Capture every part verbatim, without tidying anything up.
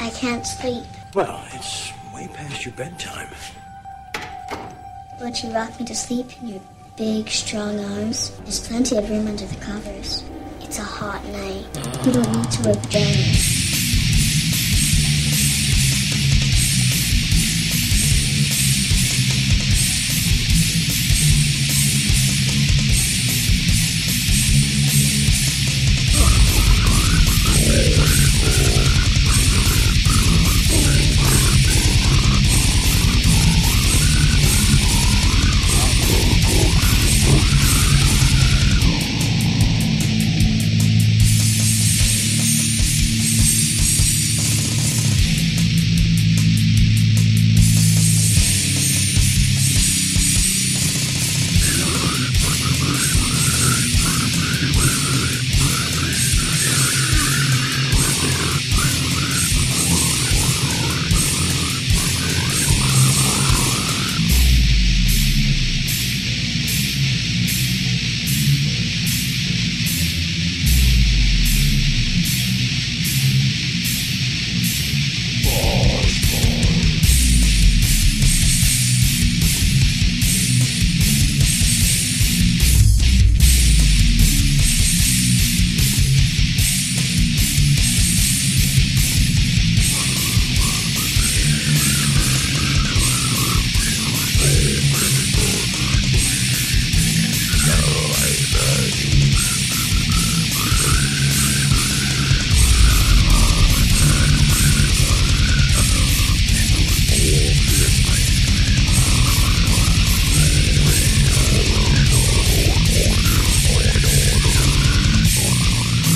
I can't sleep. Well, it's way past your bedtime. Won't you rock me to sleep in your big, strong arms? There's plenty of room under the covers. It's a hot night. You don't need to work down.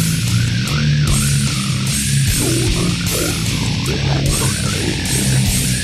Thank you.